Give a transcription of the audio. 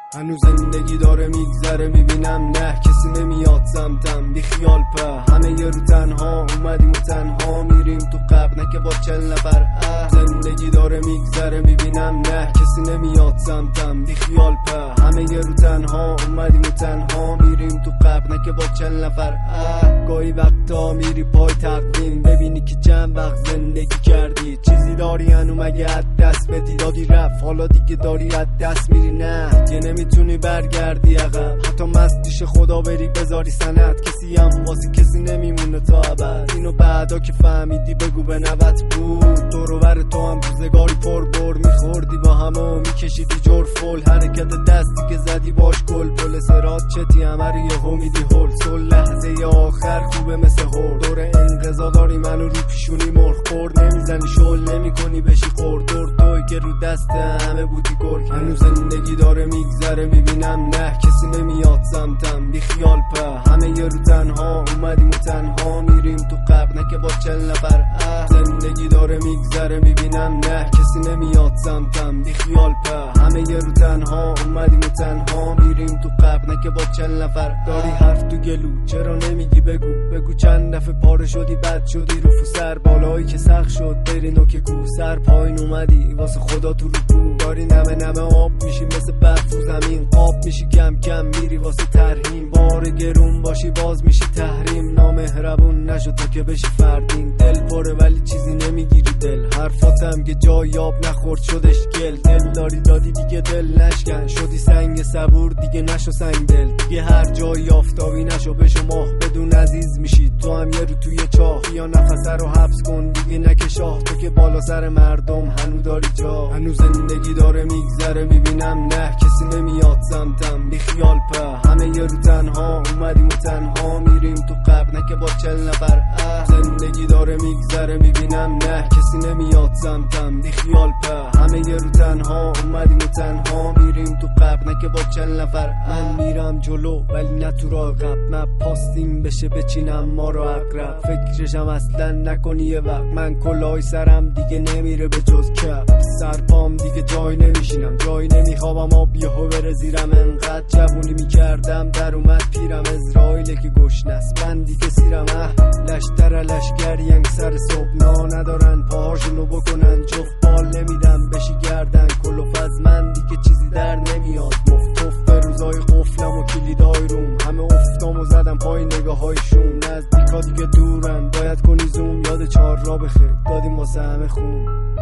هنوز زندگی داره میگذره میبینم نه کسی نمیاد سمتم، بی خیال په همه یه رو تنها اومدیم و تنها میریم تو قبر نکه با 40 نفر. زندگی داره میگذره میبینم نه کسی نمیاد سمتم، بی خیال په همه یه رو تنها اومدیم و تنها میریم تو قبر نکه با 40 نفر. گاهی وقتا میری پای تقویم ببینی که چند وقت زندگی کردی، چیزی داری هنو مگه از دست بدی، دادی رفت حالا دیگه داری از دست میری، نه دیگه نمیتونی برگردی عقب، حتی مستیش خدا بری بذاری سند، کسی هم واسه کسی نمیمونه تا ابد. اینو بعدا که فهمیدی بگو به نوت بود، دور بر تو هم روزگاری پر بر میخوردی با همه و میکشیدی جور فول، حرکت دستی که زدی باش گل پل سرات چتی همه رو یهو میدی هول سول، لحظه آخر خوبه مثل هور، دور انقضا داری منو رو پیشونی مرخ خورد، نمیزنی شل نمی کنی بشی خورد، دور توی که رو دست همه بودی گرگ. هنوز زندگی داره میگذره میبینم نه کسی نمیاد سمتم، بی خیال په همه یه رو تنها اومدیم و تنها میریم تو قبر نکه با 40 نفر. زندگی داره میگذره میبینم نه کسی نمیاد سمتم، بی خیال په همه یه رو تنها اومدیم و تنها میریم تو قبر نکه با 40 نفر. داری حرف تو گلو چرا نمیگی بگو چند دفعه پاره شدی بد شدی رو سر بالایی که سخت شد بری نوک کو، سر پایین اومدی واسه خدا تو رو داری نمه آب میشی مثل برف رو زمین، قاب میشی کم کم میری واسه ترهیم، بار گرون باشی باز میشی تحریم، نامهربون نشو تا که بشی فردین، دل پره ولی چیزی نمیگیری دل، حرفاتم که جای آب نخورد شدش گل، دل داری دادی دیگه دل نشکن، شدی سنگ صبور دیگه نشو سنگ دل، دیگه هر جای آفتابی نشو بشو ماه، بدون عزیز میشی تو هم یه رو توی چاه، یا نفس رو حبس کن دیگه نکشاه، تو که بالا سر مردم هنو داری جا. هنوز زندگی داره میگذره میبینم نه کسی نمیاد سمتم، بی خیال په همه یه رو تنها اومدیم و تنها میریم تو قبر نکه با 40 نفر. زندگی داره میگذره میبینم نه کسی نمیاد سمتم، بی خیال په همه یه رو تنها اومدیم و تنها میریم تو قبر نکه با 40 نفر. من میرم جلو ولی نه تو راه عقب، من پاستیم بشه بچینم ما رو عقرب، فکرشم اصلا نکنی یه وقت، من کلاه سرم دیگه نمیره به جز کف، سرپام دیگه جای نمیشینم جای نمیخوابم آب یهو بره زیرم، انقدر جوونی میکردم در اومد پیرم، اسرائیل که گشنست من دیگه سیرم، لشتر لشگر ینگ سر صبح ندارن پاهاشونو بکنن جفت، بال نمیدم بشی گردن کلوف از من دیگه چیزی در نمیاد، مفتوف به روزای قفلم و کلیدای روم، همه افتام و زدم پای نگاه هایشون، نزدیکا دیگه دورن باید کنی زوم، یاد 4 را بخیر دادیم واسه همه خون.